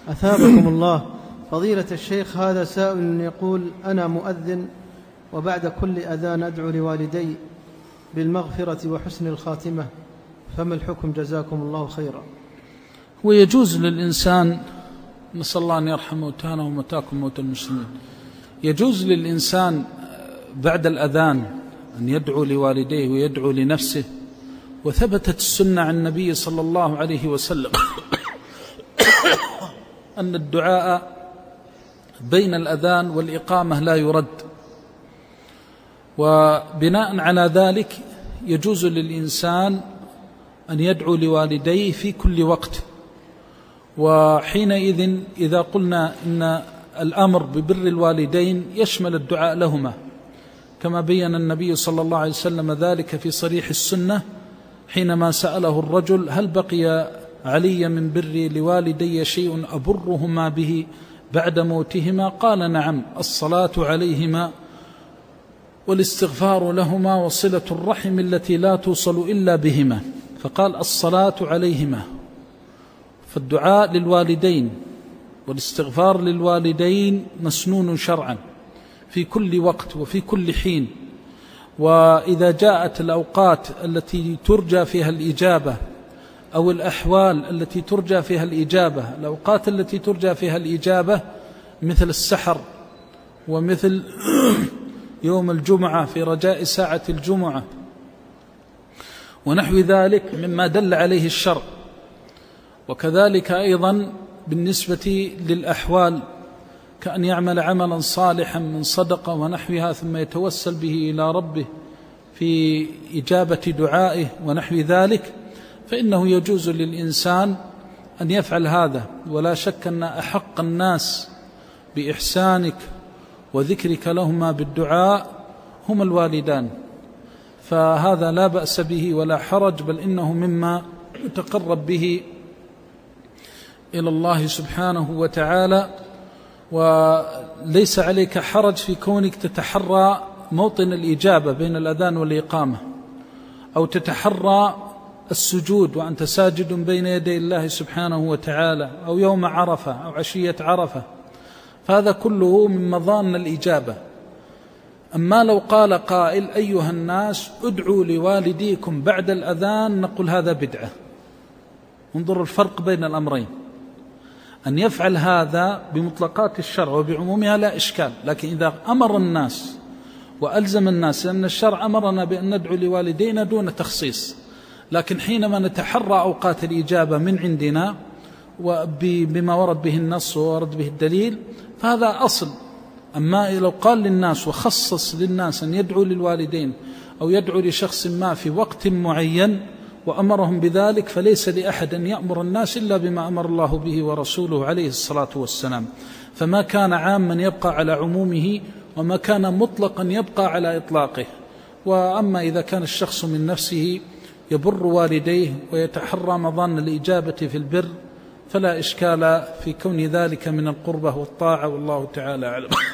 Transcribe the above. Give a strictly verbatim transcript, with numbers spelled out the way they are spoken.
أثابكم الله. فضيلة الشيخ، هذا سائل يقول: أنا مؤذن وبعد كل أذان أدعو لوالدي بالمغفرة وحسن الخاتمة، فما الحكم جزاكم الله خيرا؟ ويجوز للإنسان، نسأل الله أن يرحم موتانا وموتاكم موتى المسلمين، يجوز للإنسان بعد الأذان أن يدعو لوالديه ويدعو لنفسه، وثبتت السنة عن النبي صلى الله عليه وسلم أن الدعاء بين الأذان والإقامة لا يرد. وبناء على ذلك يجوز للإنسان أن يدعو لوالديه في كل وقت. وحينئذ إذا قلنا إن الأمر ببر الوالدين يشمل الدعاء لهما، كما بين النبي صلى الله عليه وسلم ذلك في صريح السنة حينما سأله الرجل: هل بقي علي من بري لوالدي شيء أبرهما به بعد موتهما؟ قال: نعم، الصلاة عليهما والاستغفار لهما وصلة الرحم التي لا توصل إلا بهما. فقال: الصلاة عليهما. فالدعاء للوالدين والاستغفار للوالدين مسنون شرعا في كل وقت وفي كل حين. وإذا جاءت الأوقات التي ترجى فيها الإجابة أو الأحوال التي ترجى فيها الإجابة، الأوقات التي ترجى فيها الإجابة مثل السحر ومثل يوم الجمعة في رجاء ساعة الجمعة ونحو ذلك مما دل عليه الشرع. وكذلك أيضا بالنسبة للأحوال كأن يعمل عملا صالحا من صدقة ونحوها ثم يتوسل به إلى ربه في إجابة دعائه ونحو ذلك، فإنه يجوز للإنسان أن يفعل هذا. ولا شك أن أحق الناس بإحسانك وذكرك لهما بالدعاء هم الوالدان، فهذا لا بأس به ولا حرج، بل إنه مما يتقرب به إلى الله سبحانه وتعالى. وليس عليك حرج في كونك تتحرى موطن الإجابة بين الأذان والإقامة، أو تتحرى السجود وأنت ساجد بين يدي الله سبحانه وتعالى، أو يوم عرفة أو عشية عرفة، فهذا كله من مظان الإجابة. أما لو قال قائل: أيها الناس ادعوا لوالديكم بعد الأذان، نقول هذا بدعة. انظر الفرق بين الأمرين. أن يفعل هذا بمطلقات الشرع وبعمومها لا إشكال، لكن إذا أمر الناس وألزم الناس، لأن الشرع أمرنا بأن ندعو لوالدينا دون تخصيص، لكن حينما نتحرى أوقات الإجابة من عندنا وبما ورد به النص وورد به الدليل فهذا أصل. أما لو قال للناس وخصص للناس أن يدعو للوالدين أو يدعو لشخص ما في وقت معين وأمرهم بذلك، فليس لأحد أن يأمر الناس إلا بما أمر الله به ورسوله عليه الصلاة والسلام. فما كان عاما يبقى على عمومه، وما كان مطلقا يبقى على إطلاقه. وأما إذا كان الشخص من نفسه يبر والديه ويتحرى مظان الإجابة في البر، فلا إشكال في كون ذلك من القربة والطاعة، والله تعالى أعلم.